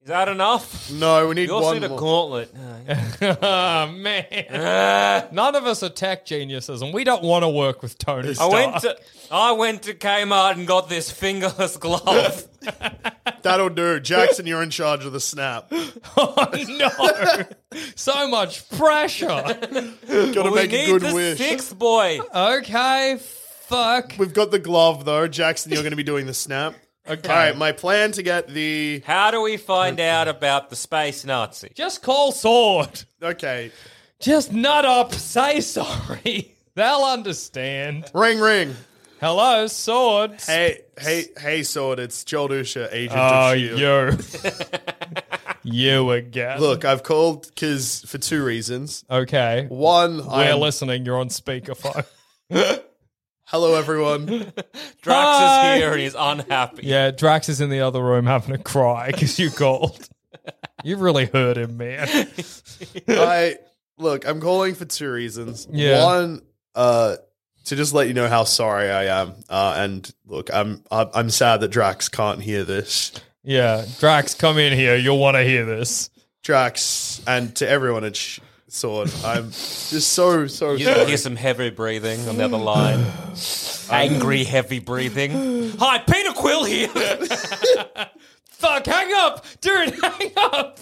Is that enough? No, we need You also one need a more. gauntlet. Oh, man. None of us are tech geniuses, and we don't want to work with Tony I Stark. went to I went to Kmart and got this fingerless glove. That'll do. Jackson, you're in charge of the snap. Oh, no. So much pressure. Gotta we make need a good the wish. sixth boy. Okay, fuck. We've got the glove, though. Jackson, you're going to be doing the snap. Okay. All right, my plan to get the... How do we find out about the space Nazi? Just call Sword. Okay. Just nut up, say sorry. They'll understand. Ring, ring. Hello, Sword. Hey, hey, hey, Sword. It's Joel Dusha, agent Oh, of S H I E L D. you. You again. Look, I've called because for two reasons. Okay. One, We're I'm... listening. You're on speakerphone. Hello, everyone. Drax Hi. is here and he's unhappy. Yeah, Drax is in the other room having a cry because you called. You really hurt him, man. I look, I'm calling for two reasons. Yeah. One, uh, to just let you know how sorry I am, uh, and look, I'm I'm I'm sad that Drax can't hear this. Yeah, Drax, come in here. You'll want to hear this. Drax, and to everyone at Sh- Sword, I'm just so so You sorry. hear some heavy breathing on the other line. Angry, heavy breathing. Hi, Peter Quill here. Fuck, hang up! Dude, hang up!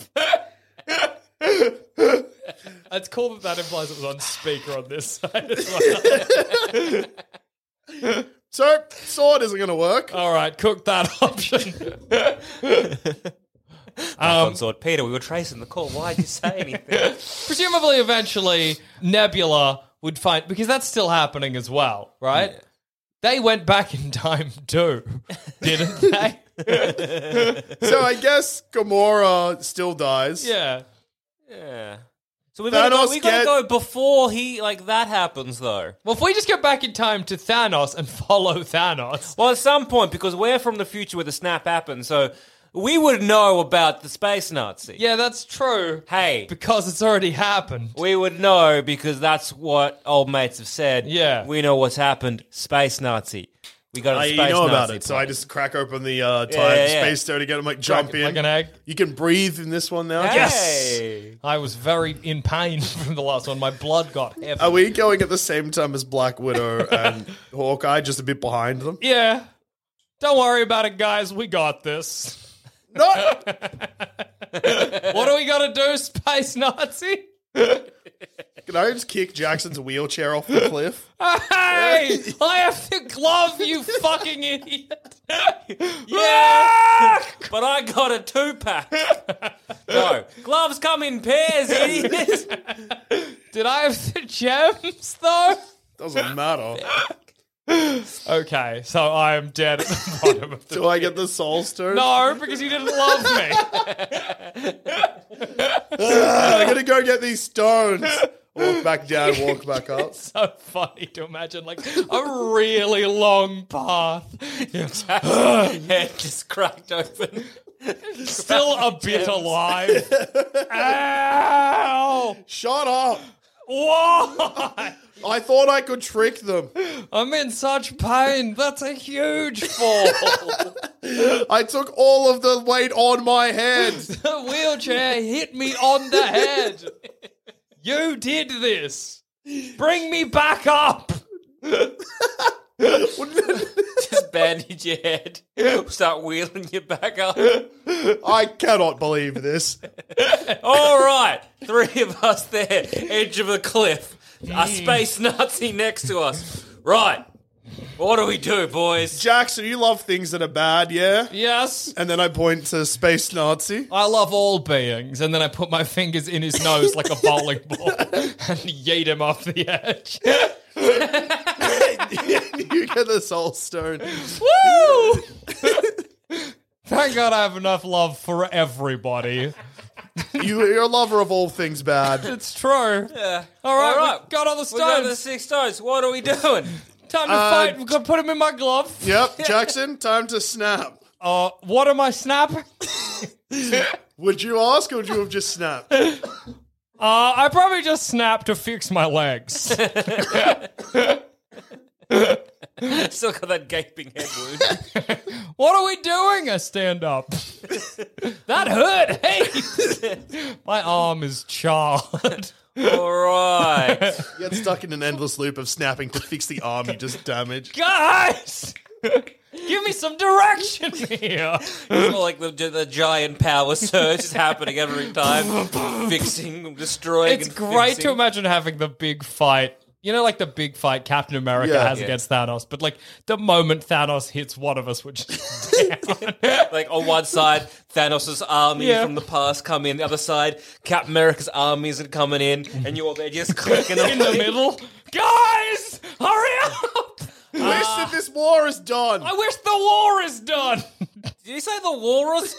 It's cool that that implies it was on speaker on this side as well. So Sword isn't going to work. All right, cook that option. Um, on sword. Peter, we were tracing the call. Why'd you say anything? Presumably, eventually, Nebula would find... Because that's still happening as well, right? Yeah. They went back in time too, didn't they? So I guess Gamora still dies. Yeah. Yeah. So we gotta, Thanos go, we gotta get- go before he like that happens, though. Well, if we just get back in time to Thanos and follow Thanos... Well, at some point, because we're from the future where the snap happened, so we would know about the space Nazi. Yeah, that's true. Hey, Because it's already happened. we would know because that's what old mates have said. Yeah. We know what's happened. Space Nazi. We got a I space you know about Nazi it, so I plan. just crack open the uh, time Yeah, yeah, yeah. space stone to get him like jump Crack it in like an egg. You can breathe in this one now. Hey. I was very in pain from the last one. My blood got heavy. Are we going at the same time as Black Widow and Hawkeye, just a bit behind them? Yeah. Don't worry about it, guys. We got this. No. What do we got to do, Space Nazi? Can I just kick Jackson's wheelchair off the cliff? Hey! I have the glove, you fucking idiot! Yeah, but I got a two-pack. No, gloves come in pairs, idiot. Did I have the gems, though? Doesn't matter. Okay, so I am dead at the bottom of the... Do I get the soul stone? No, because you didn't love me. Ah, I gotta go get these stones. Walk back down, walk back up. So funny to imagine, like, a really long path. Head just cracked open. Still a bit alive. Ow! Shut up. Why? I thought I could trick them. I'm in such pain. That's a huge fall. I took all of the weight on my head. The wheelchair hit me on the head. You did this. Bring me back up. Just bandage your head. Start wheeling you back up. I cannot believe this. All right, three of us there, edge of a cliff. A space Nazi next to us. Right, what do we do, boys? Jackson, you love things that are bad, yeah? Yes. And then I point to Space Nazi. I love all beings. And then I put my fingers in his nose like a bowling ball and yeet him off the edge. You get the soul stone. Woo! Thank God I have enough love for everybody. You, you're a lover of all things bad. It's true. Yeah. All right, All right. we got all the We got the stones. six stones. What are we doing? Time to Uh, fight. We've got to put him in my glove. Yep, Jackson, time to snap. Uh, what am I snapping? Would you ask or would you have just snapped? Uh, I probably just snapped to fix my legs. Still got that gaping head wound. What are we doing? I stand up. That hurt. Hey, my arm is charred. All right. You get stuck in an endless loop of snapping to fix the arm you just damaged. Guys, give me some direction here. It's more like the, the giant power surge is happening every time. Fixing, destroying, It's and great fixing. to imagine having the big fight. You know, like the big fight Captain America Yeah. has Yeah. against Thanos, but like the moment Thanos hits one of us, which is down. Like on one side, Thanos' army Yeah. from the past come in. The other side, Captain America's armies are coming in, and you're there just clicking in the middle. Guys, hurry up! Wish that this war is done. I wish the war is done. Did you say the war is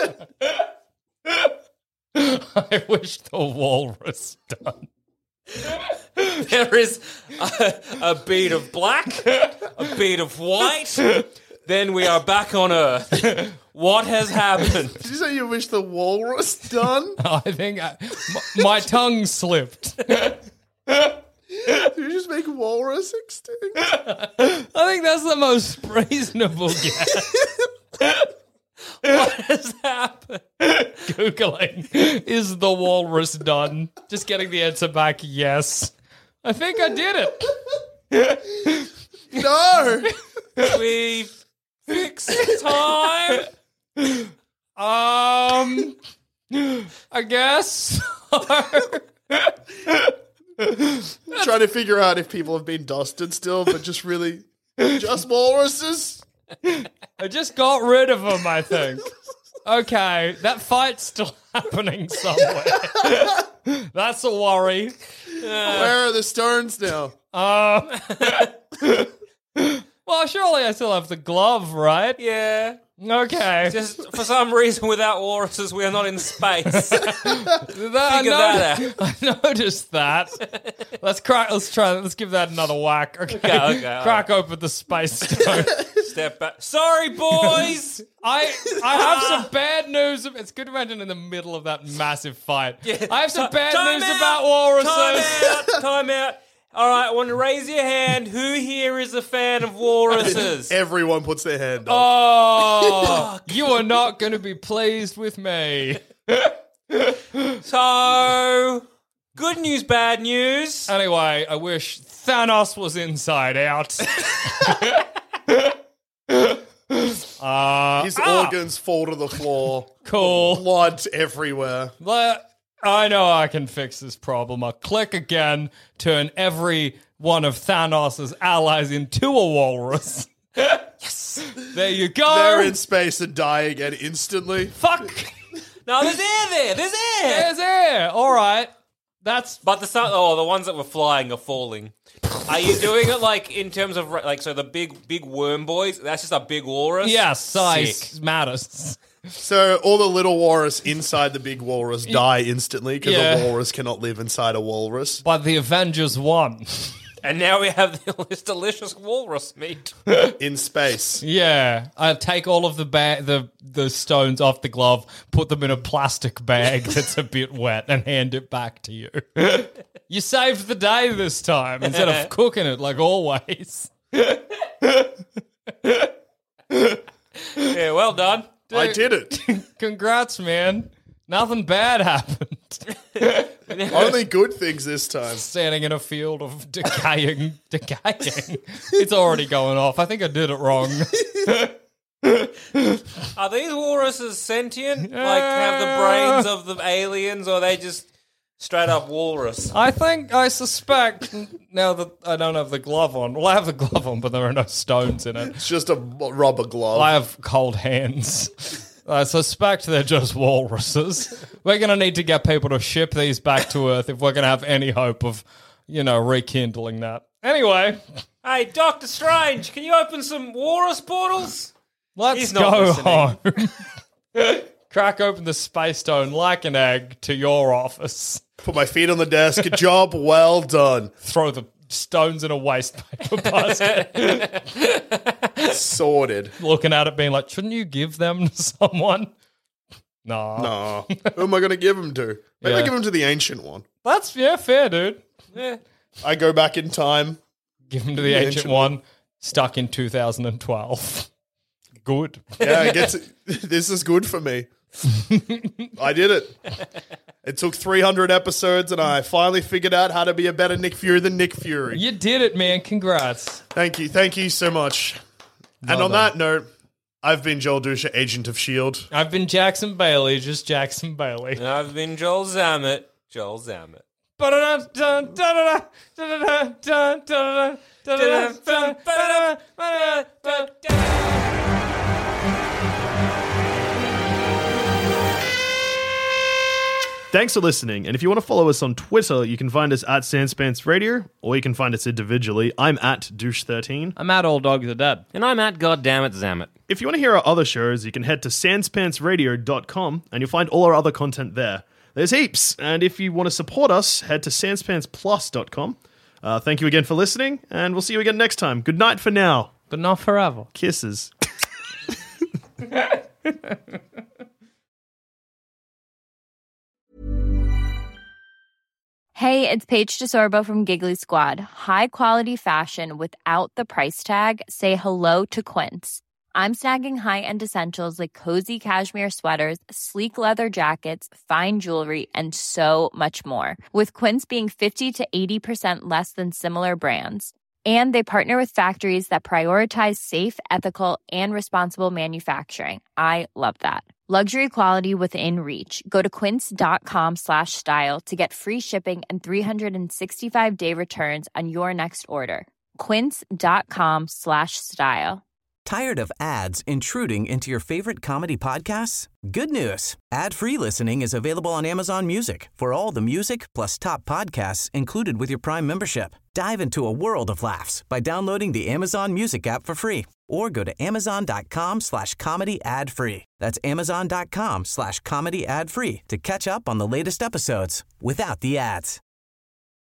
done? I wish the war was done. There is a, a bead of black, a bead of white. Then we are back on Earth. What has happened? Did you say you wish the walrus done? I think I, m- my tongue slipped. Did you just make walrus extinct? I think that's the most reasonable guess. What has happened? Googling, is the walrus done? Just getting the answer back, yes. I think I did it. No. We fix time. Um, I guess. Trying to figure out if people have been dusted still, but just really, just walruses. I just got rid of him, I think. Okay, that fight's still happening somewhere. That's a worry. Where are the stones now? Um, well, surely I still have the glove, right? Yeah. Okay. Just for some reason, without walruses, we are not in space. That- I, Figure that out. I noticed that. Let's crack. Let's try. Let's give that another whack. Okay. Okay, okay, Crack open the space stone. Step back. Sorry, boys. I I have some bad news. It's good to imagine in the middle of that massive fight. Yeah. I have some Ti- bad time news out. about walruses. Time out. Time out. All right, I want to raise your hand. Who here is a fan of walruses? Everyone puts their hand up. Oh, you are not going to be pleased with me. So, good news, bad news. Anyway, I wish Thanos was inside out. uh, His ah, organs fall to the floor. cool. Blood everywhere. Let- I know I can fix this problem. I'll click again, turn every one of Thanos' allies into a walrus. Yes! There you go! They're in space and die again instantly. Fuck! No, there's air there. There's air. There's air! Alright. That's... But the sun, oh, the ones that were flying are falling. Are you doing it like in terms of like so the big big worm boys? That's just a big walrus. Yeah, size Sick. matters. So all the little walrus inside the big walrus die instantly because Yeah. a walrus cannot live inside a walrus. But the Avengers won. And now we have this delicious walrus meat. In space. Yeah, I take all of the ba- the the stones off the glove, put them in a plastic bag that's a bit wet, and hand it back to you. You saved the day this time instead of cooking it like always. Yeah, well done. I did it. Congrats, man. Nothing bad happened. Only good things this time. Standing in a field of decaying, decaying. It's already going off. I think I did it wrong. Are these walruses sentient? Like have the brains of the aliens, or are they just straight up walrus? I think, I suspect, now that I don't have the glove on. Well, I have the glove on, but there are no stones in it. It's just a rubber glove. I have cold hands. I suspect they're just walruses. We're going to need to get people to ship these back to Earth if we're going to have any hope of, you know, rekindling that. Anyway, Hey, Doctor Strange, can you open some walrus portals? let's He's not go listening. home. Crack open the space stone like an egg to your office. Put my feet on the desk. Job well done. Throw the stones in a waste paper basket. Sorted. Looking at it being like, shouldn't you give them to someone? Nah. No. Who am I going to give them to? Maybe I Yeah. give them to the ancient one. That's, yeah, fair, dude. Yeah. I go back in time, Give them to the, the ancient, ancient one. Stuck in two thousand twelve. Good. Yeah, I guess this is good for me. I did it. It took three hundred episodes, and I finally figured out how to be a better Nick Fury than Nick Fury. You did it, man. Congrats. Thank you. Thank you so much. Well and on done. that note, I've been Joel Dusha, Agent of S H I E L D. I've been Jackson Bailey, just Jackson Bailey. And I've been Joel Zammett, Joel Zammett. Thanks for listening, and if you want to follow us on Twitter, you can find us at Sanspants Radio, or you can find us individually. I'm at douche thirteen. I'm at Old Dog the Dad. And I'm at Goddammit Zammit. If you want to hear our other shows, you can head to sanspantsradio dot com, and you'll find all our other content there. There's heaps, and if you want to support us, head to sanspants plus dot com. Uh, thank you again for listening, and we'll see you again next time. Good night for now. But not forever. Kisses. Hey, it's Paige DeSorbo from Giggly Squad. High quality fashion without the price tag. Say hello to Quince. I'm snagging high-end essentials like cozy cashmere sweaters, sleek leather jackets, fine jewelry, and so much more. With Quince being fifty to eighty percent less than similar brands. And they partner with factories that prioritize safe, ethical, and responsible manufacturing. I love that. Luxury quality within reach. Go to quince.com slash style to get free shipping and three sixty-five day returns on your next order. Quince.com slash style. Tired of ads intruding into your favorite comedy podcasts? Good news. Ad-free listening is available on Amazon Music for all the music plus top podcasts included with your Prime membership. Dive into a world of laughs by downloading the Amazon Music app for free or go to amazon.com slash comedy ad free. That's amazon.com slash comedy ad free to catch up on the latest episodes without the ads.